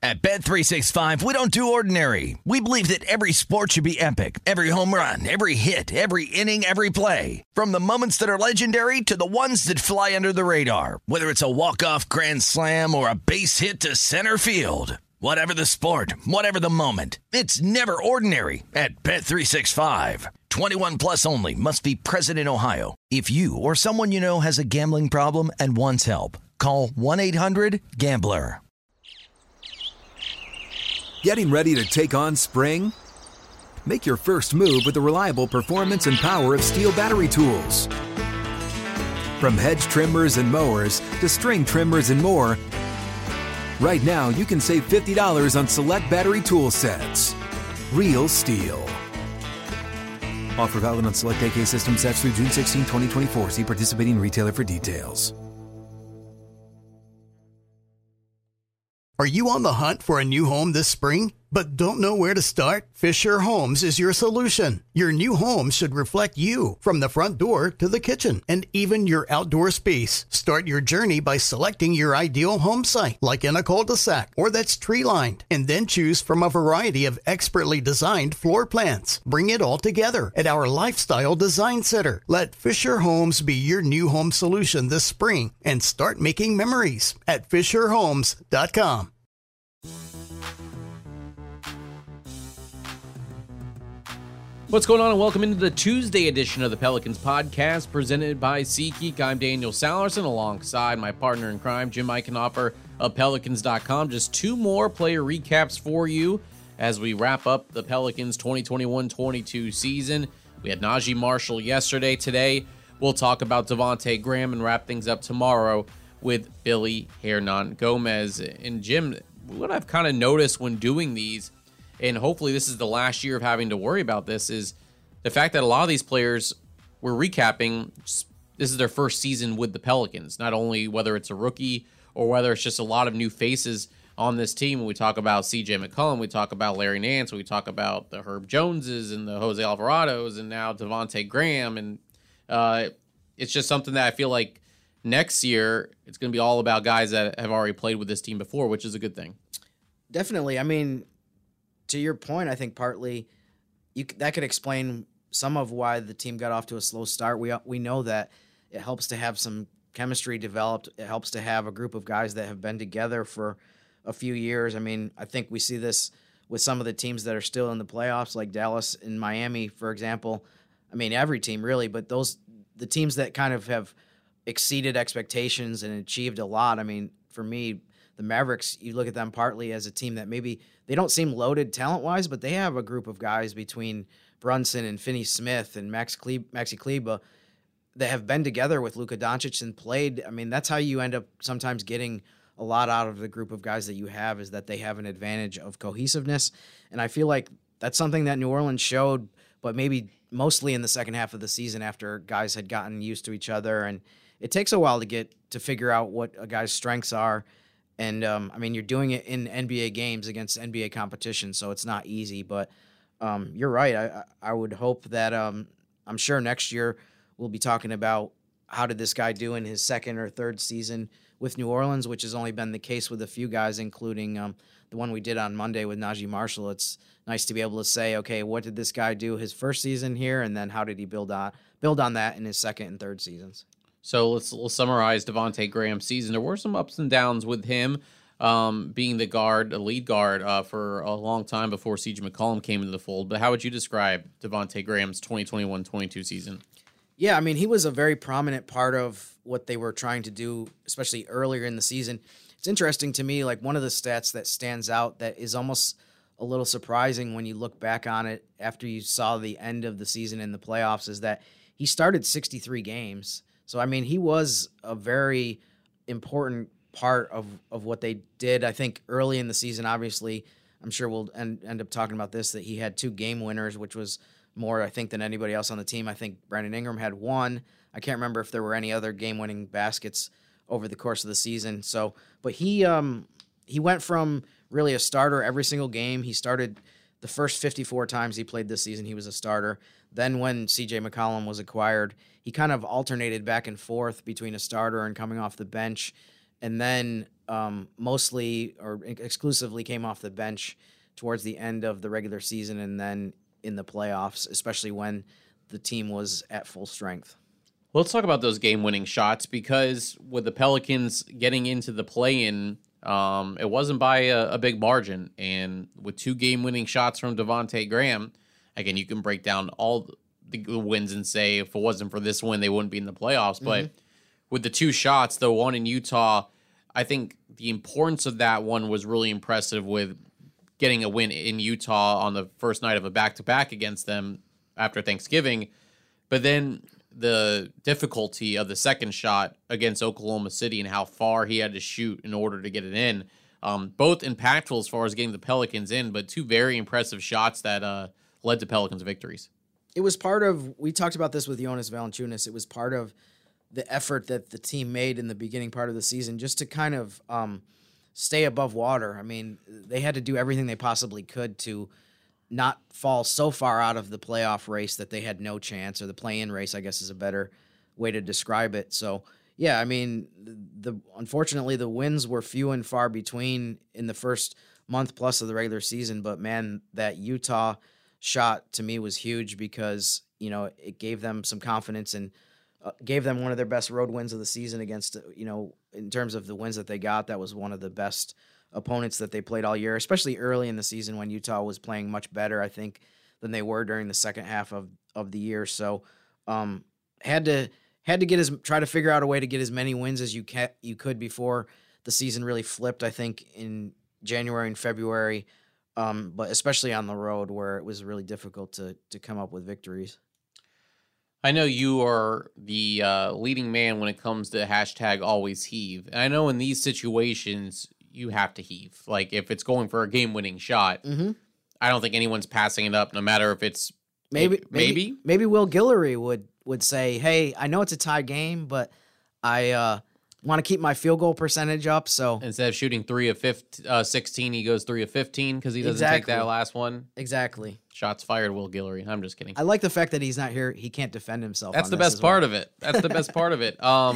At Bet365, we don't do ordinary. We believe that every sport should be epic. Every home run, every hit, every inning, every play. From the moments that are legendary to the ones that fly under the radar. Whether it's a walk-off grand slam or a base hit to center field. Whatever the sport, whatever the moment. It's never ordinary at Bet365. 21 plus only. Must be present in Ohio. If you or someone you know has a gambling problem and wants help, call 1-800-GAMBLER. Getting ready to take on spring? Make your first move with the reliable performance and power of Steel battery tools. From hedge trimmers and mowers to string trimmers and more, right now you can save $50 on select battery tool sets. Real Steel. Offer valid on select AK system sets through June 16, 2024. See participating retailer for details. Are you on the hunt for a new home this spring, but don't know where to start? Fisher Homes is your solution. Your new home should reflect you, from the front door to the kitchen, and even your outdoor space. Start your journey by selecting your ideal home site, like in a cul-de-sac or that's tree-lined, and then choose from a variety of expertly designed floor plans. Bring it all together at our Lifestyle Design Center. Let Fisher Homes be your new home solution this spring and start making memories at FisherHomes.com. What's going on, and welcome into the Tuesday edition of the Pelicans podcast presented by SeatGeek. I'm Daniel Salerson alongside my partner in crime, Jim Eichenhofer of Pelicans.com. Just two more player recaps for you as we wrap up the Pelicans 2021-22 season. We had Naji Marshall yesterday. Today, we'll talk about Devontae Graham and wrap things up tomorrow with Billy Hernangomez. And Jim, what I've kind of noticed when doing these, and hopefully this is the last year of having to worry about this, is the fact that a lot of these players we're recapping, this is their first season with the Pelicans, not only whether it's a rookie or whether it's just a lot of new faces on this team. When we talk about C.J. McCollum, we talk about Larry Nance, we talk about the Herb Joneses and the Jose Alvarados, and now Devontae Graham. And it's just something that I feel like next year it's going to be all about guys that have already played with this team before, which is a good thing. Definitely. I mean, to your point, I think partly that could explain some of why the team got off to a slow start. We know that it helps to have some chemistry developed. It helps to have a group of guys that have been together for a few years. I mean, I think we see this with some of the teams that are still in the playoffs, like Dallas and Miami, for example. I mean, every team really, but the teams that kind of have exceeded expectations and achieved a lot. I mean, for me, the Mavericks, you look at them partly as a team that maybe they don't seem loaded talent-wise, but they have a group of guys between Brunson and Finney Smith and Maxi Kleber that have been together with Luka Doncic and played. I mean, that's how you end up sometimes getting a lot out of the group of guys that you have, is that they have an advantage of cohesiveness. And I feel like that's something that New Orleans showed, but maybe mostly in the second half of the season after guys had gotten used to each other. And it takes a while to figure out what a guy's strengths are. And, I mean, you're doing it in NBA games against NBA competition, so it's not easy. But you're right. I would hope that I'm sure next year we'll be talking about how did this guy do in his second or third season with New Orleans, which has only been the case with a few guys, including the one we did on Monday with Naji Marshall. It's nice to be able to say, okay, what did this guy do his first season here, and then how did he build on that in his second and third seasons? So let's summarize Devontae Graham's season. There were some ups and downs with him being the lead guard for a long time before C.J. McCollum came into the fold. But how would you describe Devontae Graham's 2021-22 season? Yeah, I mean, he was a very prominent part of what they were trying to do, especially earlier in the season. It's interesting to me, like one of the stats that stands out that is almost a little surprising when you look back on it after you saw the end of the season in the playoffs, is that he started 63 games. So, I mean, he was a very important part of what they did. I think early in the season, obviously, I'm sure we'll end up talking about this, that he had 2 game winners, which was more, I think, than anybody else on the team. I think Brandon Ingram had 1. I can't remember if there were any other game-winning baskets over the course of the season. So, but he went from really a starter every single game. He started the first 54 times he played this season, he was a starter. Then when C.J. McCollum was acquired, he kind of alternated back and forth between a starter and coming off the bench. And then mostly or exclusively came off the bench towards the end of the regular season and then in the playoffs, especially when the team was at full strength. Let's talk about those game-winning shots, because with the Pelicans getting into the play-in, it wasn't by a big margin. And with 2 game-winning shots from Devontae Graham, again, you can break down all the wins and say if it wasn't for this win, they wouldn't be in the playoffs. But with the 2 shots, the one in Utah, I think the importance of that one was really impressive with getting a win in Utah on the first night of a back-to-back against them after Thanksgiving. But then the difficulty of the second shot against Oklahoma City and how far he had to shoot in order to get it in. Both impactful as far as getting the Pelicans in, but 2 very impressive shots that led to Pelicans victories. It was part of, we talked about this with Jonas Valanciunas, it was part of the effort that the team made in the beginning part of the season just to kind of stay above water. I mean, they had to do everything they possibly could to not fall so far out of the playoff race that they had no chance, or the play-in race, I guess is a better way to describe it. So, yeah, I mean, unfortunately, the wins were few and far between in the first month plus of the regular season. But, man, that Utah shot to me was huge because, it gave them some confidence and gave them one of their best road wins of the season against, in terms of the wins that they got. That was one of the best opponents that they played all year, especially early in the season when Utah was playing much better, I think, than they were during the second half of the year. So had to try to figure out a way to get as many wins as you could before the season really flipped, I think, in January and February, but especially on the road where it was really difficult to come up with victories. I know you are the leading man when it comes to #AlwaysHeave. And I know in these situations, you have to heave. Like, if it's going for a game-winning shot, I don't think anyone's passing it up, no matter if it's maybe Will Guillory would say, hey, I know it's a tie game, but I want to keep my field goal percentage up. So instead of shooting 3 of 16, he goes 3 of 15 because he doesn't take that last one. Exactly. Shots fired, Will Guillory. I'm just kidding. I like the fact that he's not here. He can't defend himself. That's the best part of it. That's the best part of it.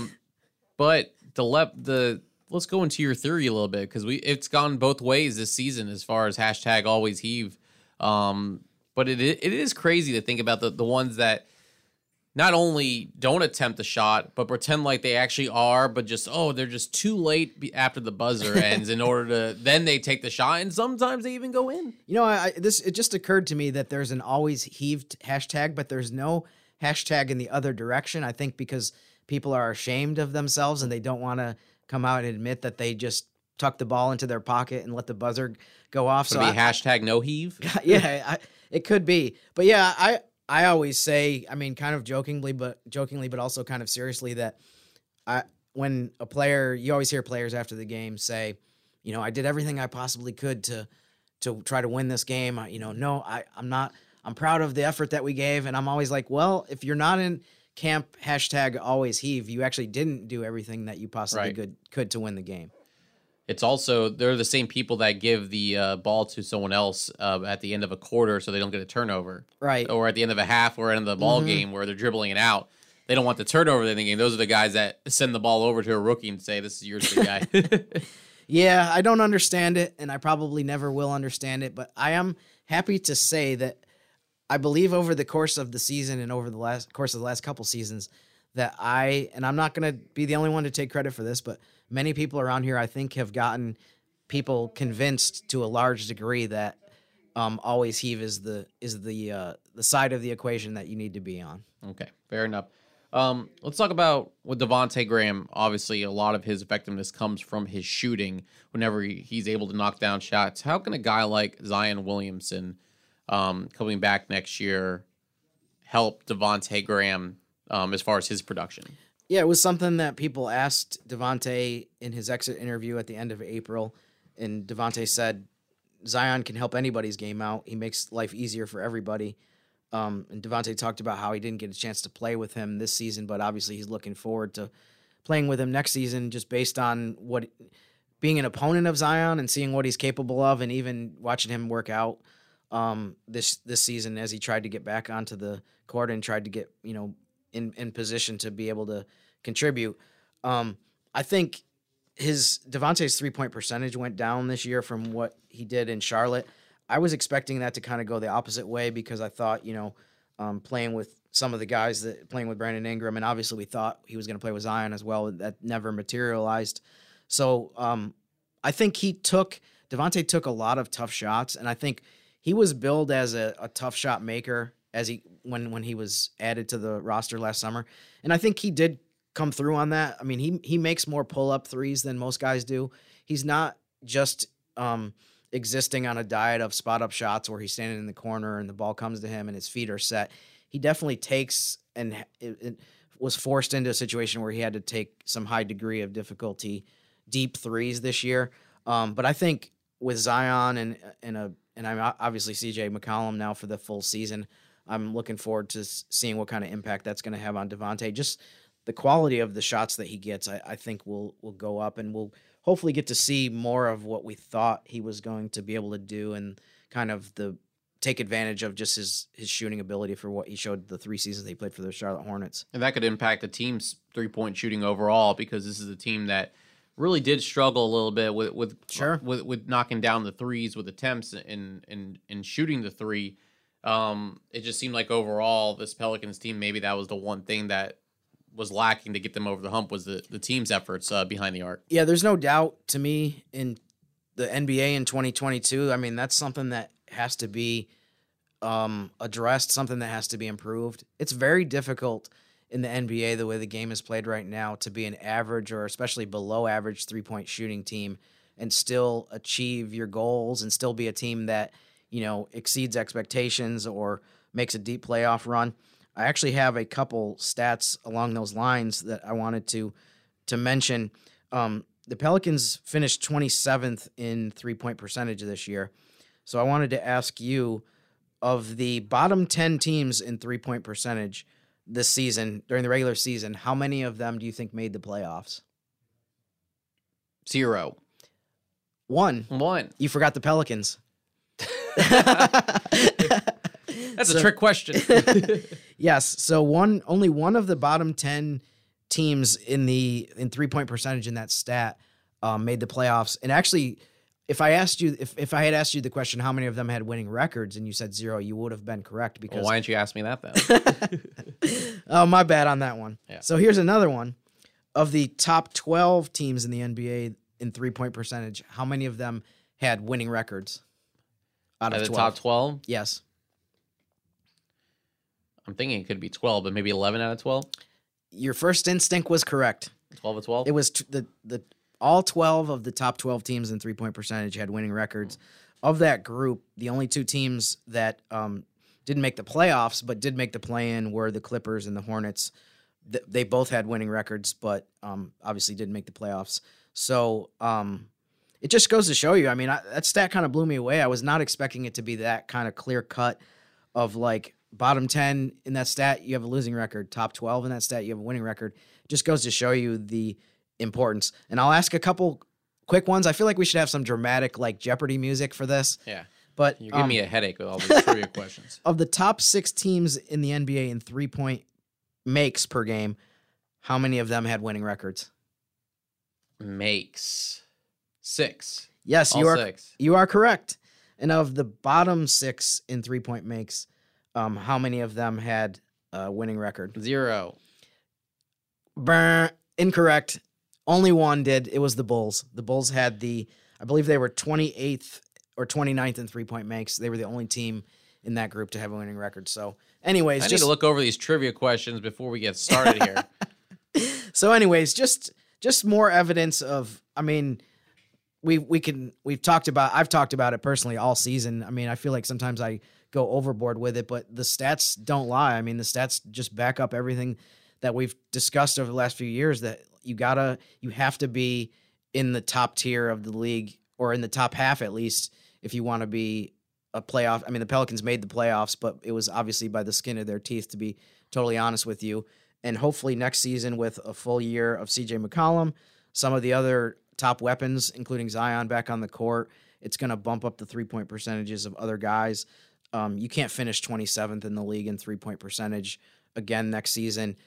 But let's go into your theory a little bit, because it's gone both ways this season as far as #AlwaysHeave. But it is crazy to think about the ones that not only don't attempt the shot, but pretend like they actually are, but they're just too late after the buzzer ends in order to, then they take the shot, and sometimes they even go in. It just occurred to me that there's an always heaved hashtag, but there's no hashtag in the other direction. I think because people are ashamed of themselves and they don't want to come out and admit that they just tuck the ball into their pocket and let the buzzer go off. So #NoHeave? Yeah, it could be. But yeah, I always say, I mean, kind of jokingly, but also kind of seriously, that when a player, you always hear players after the game say, I did everything I possibly could to try to win this game. I'm proud of the effort that we gave. And I'm always like, well, if you're not in camp #AlwaysHeave, you actually didn't do everything that you possibly could to win the game. It's also, they're the same people that give the ball to someone else at the end of a quarter so they don't get a turnover. Right. Or at the end of a half or end of the ball game where they're dribbling it out. They don't want the turnover in the game. Those are the guys that send the ball over to a rookie and say, this is yours, big guy. Yeah, I don't understand it, and I probably never will understand it, but I am happy to say that I believe over the course of the season and over the course of the last couple seasons that I'm not going to be the only one to take credit for this, but many people around here, I think, have gotten people convinced to a large degree that #AlwaysHeave is the side of the equation that you need to be on. Okay, fair enough. Let's talk about with Devontae Graham. Obviously, a lot of his effectiveness comes from his shooting whenever he's able to knock down shots. How can a guy like Zion Williamson coming back next year help Devontae Graham as far as his production? Yeah, it was something that people asked Devontae in his exit interview at the end of April, and Devontae said, Zion can help anybody's game out. He makes life easier for everybody. And Devontae talked about how he didn't get a chance to play with him this season, but obviously he's looking forward to playing with him next season, just based on being an opponent of Zion and seeing what he's capable of, and even watching him work out this season as he tried to get back onto the court and tried to get in position to be able to contribute. I think Devontae's 3-point percentage went down this year from what he did in Charlotte. I was expecting that to kind of go the opposite way because I thought, playing with some of the guys playing with Brandon Ingram, and obviously we thought he was going to play with Zion as well. That never materialized. So I think Devontae took a lot of tough shots, and I think he was billed as a tough shot maker when he was added to the roster last summer. And I think he did come through on that. I mean, he makes more pull-up threes than most guys do. He's not just existing on a diet of spot-up shots where he's standing in the corner and the ball comes to him and his feet are set. He definitely takes and it was forced into a situation where he had to take some high degree of difficulty deep threes this year. But I think with Zion and I'm obviously CJ McCollum now for the full season, I'm looking forward to seeing what kind of impact that's going to have on Devontae. Just the quality of the shots that he gets, I think will go up, and we'll hopefully get to see more of what we thought he was going to be able to do, and kind of take advantage of just his shooting ability for what he showed the 3 seasons he played for the Charlotte Hornets. And that could impact the team's 3-point shooting overall, because this is a team that really did struggle a little bit with knocking down the threes with attempts and shooting the three. It just seemed like overall this Pelicans team, maybe that was the one thing that was lacking to get them over the hump, was the team's efforts behind the arc. Yeah, there's no doubt to me in the NBA in 2022. I mean, that's something that has to be addressed, something that has to be improved. It's very difficult in the NBA, the way the game is played right now, to be an average or especially below average 3-point shooting team and still achieve your goals and still be a team that, exceeds expectations or makes a deep playoff run. I actually have a couple stats along those lines that I wanted to mention. The Pelicans finished 27th in 3-point percentage this year. So I wanted to ask you, of the bottom 10 teams in 3-point percentage this season, during the regular season, how many of them do you think made the playoffs? 0. 1. You forgot the Pelicans. That's a trick question. Yes. So only one of the bottom 10 teams in 3-point percentage in that stat made the playoffs. And actually, if I had asked you the question, how many of them had winning records, and you said 0, you would have been correct. Because why didn't you ask me that then? Oh, my bad on that one. Yeah. So here's another one. Of the top 12 teams in the NBA in 3-point percentage, how many of them had winning records? Out of the 12? top 12? Yes. I'm thinking it could be 12, but maybe 11 out of 12? Your first instinct was correct. 12 of 12? It was all 12 of the top 12 teams in 3-point percentage had winning records. Of that group, the only 2 teams that didn't make the playoffs but did make the play-in were the Clippers and the Hornets. They both had winning records, but obviously didn't make the playoffs. So it just goes to show you. I mean, that stat kind of blew me away. I was not expecting it to be that kind of clear cut of like bottom 10 in that stat, you have a losing record. Top 12 in that stat, you have a winning record. It just goes to show you the importance. And I'll ask a couple quick ones. I feel like we should have some dramatic like Jeopardy music for this. Yeah. But you're giving me a headache with all these trivia questions. Of the top 6 teams in the NBA in 3-point makes per game, how many of them had winning records? Makes 6. Yes, all 6. You are correct. And of the bottom 6 in 3-point makes, how many of them had a winning record? 0. Incorrect. Only one did. It was the Bulls. The Bulls had I believe they were 28th or 29th in 3-point makes. They were the only team in that group to have a winning record. So anyways, I need to look over these trivia questions before we get started here. So anyways, just more evidence of, I mean, I've talked about it personally all season. I mean, I feel like sometimes I go overboard with it, but the stats don't lie. I mean, the stats just back up everything that we've discussed over the last few years, that you have to be in the top tier of the league, or in the top half at least, if you want to be a playoff. I mean, the Pelicans made the playoffs, but it was obviously by the skin of their teeth, to be totally honest with you. And hopefully next season, with a full year of CJ McCollum, some of the other top weapons, including Zion, back on the court, it's going to bump up the 3-point percentages of other guys. You can't finish 27th in the league in 3-point percentage again next season.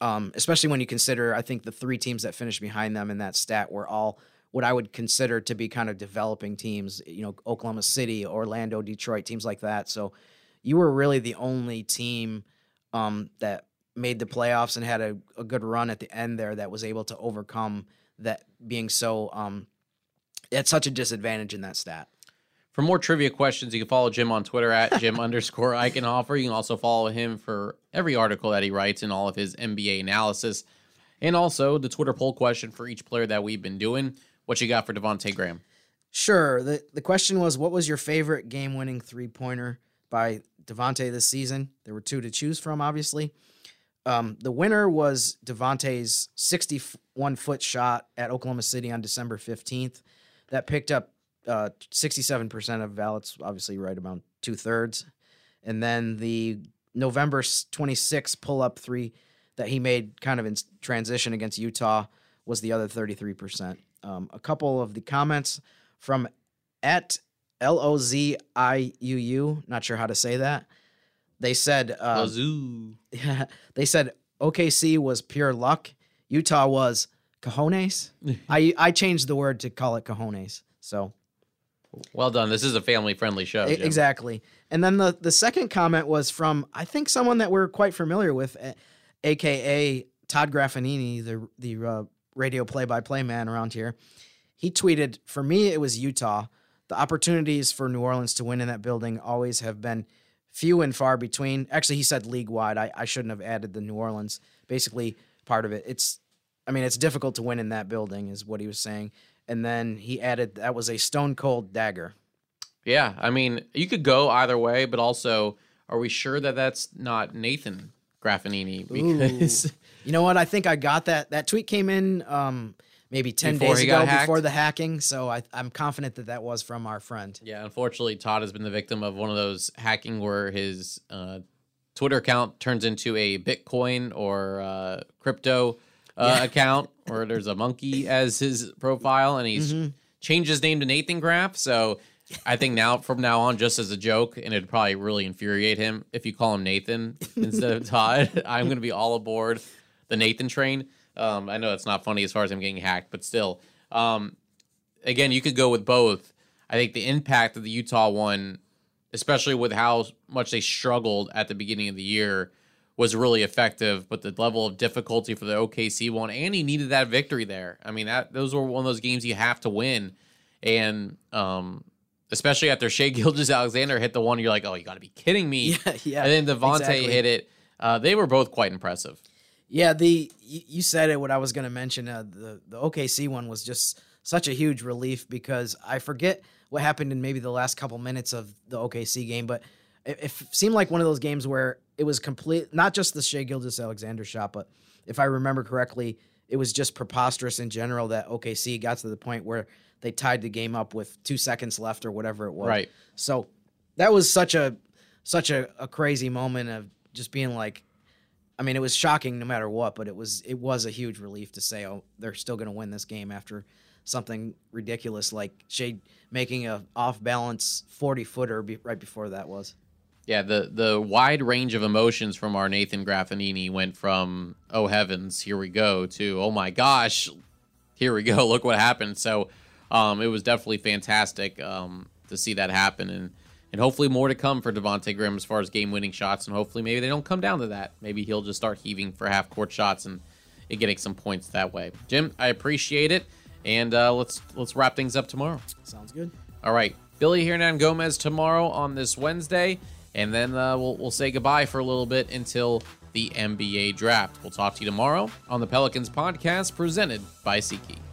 especially when you consider, I think the three teams that finished behind them in that stat were all what I would consider to be kind of developing teams, Oklahoma City, Orlando, Detroit, teams like that. So you were really the only team that made the playoffs and had a good run at the end there that was able to overcome that being so at such a disadvantage in that stat. For more trivia questions, you can follow Jim on Twitter at Jim_Eichenhofer. You can also follow him for every article that he writes and all of his NBA analysis. And also the Twitter poll question for each player that we've been doing. What you got for Devontae Graham? Sure. The question was, what was your favorite game-winning three-pointer by Devontae this season? There were two to choose from, obviously. The winner was Devontae's 61-foot shot at Oklahoma City on December 15th. That picked up 67% of ballots, obviously right about 2/3. And then the November 26th pull-up three that he made kind of in transition against Utah was the other 33%. A couple of the comments from at LOZIUU, not sure how to say that. They said, they said OKC was pure luck. Utah was cojones. I changed the word to call it cojones. So well done. This is a family-friendly show, Jim. Exactly. And then the second comment was from, I think, someone that we're quite familiar with, a.k.a. Todd Graffanini, the radio play-by-play man around here. He tweeted, "For me, it was Utah. The opportunities for New Orleans to win in that building always have been few and far between." Actually, he said league-wide. I shouldn't have added the New Orleans. Basically, part of it. It's difficult to win in that building is what he was saying. And then he added that was a stone-cold dagger. Yeah, I mean, you could go either way, but also, are we sure that that's not Nathan Graffanini? Because Ooh. You know what? I think I got that. That tweet came in maybe 10 Before days he ago got hacked? before the hacking, so I'm confident that was from our friend. Yeah, unfortunately, Todd has been the victim of one of those hacking where his Twitter account turns into a Bitcoin or crypto account, or there's a monkey as his profile, and he's changed his name to Nathan Graff. So I think from now on, just as a joke, and it'd probably really infuriate him if you call him Nathan instead of Todd. I'm going to be all aboard the Nathan train. I know it's not funny as far as him getting hacked, but still. Again, you could go with both. I think the impact of the Utah one, especially with how much they struggled at the beginning of the year, was really effective. But the level of difficulty for the OKC one, and he needed that victory there. I mean, those were one of those games you have to win. And especially after Shai Gilgeous-Alexander hit the one, you're like, oh, you got to be kidding me. Yeah. And then Devontae hit it. They were both quite impressive. Yeah, you said it. What I was going to mention, the OKC one was just such a huge relief because I forget what happened in maybe the last couple minutes of the OKC game, but it seemed like one of those games where it was complete, not just the Shai Gilgeous-Alexander shot, but if I remember correctly, it was just preposterous in general that OKC got to the point where they tied the game up with 2 seconds left or whatever it was. Right. So that was such a crazy moment of just being like, I mean, it was shocking no matter what, but it was a huge relief to say, oh, they're still going to win this game after something ridiculous like Shai making a off-balance 40-footer right before that was. Yeah, the wide range of emotions from our Nathan Graffanini went from, oh heavens, here we go, to, oh my gosh, here we go, look what happened. So it was definitely fantastic to see that happen, and hopefully more to come for Devontae Graham as far as game-winning shots, and hopefully maybe they don't come down to that. Maybe he'll just start heaving for half-court shots and getting some points that way. Jim, I appreciate it, and let's wrap things up tomorrow. Sounds good. All right, Billy Hernan-Gomez tomorrow on this Wednesday, and then we'll say goodbye for a little bit until the NBA draft. We'll talk to you tomorrow on the Pelicans podcast presented by SeatGeek.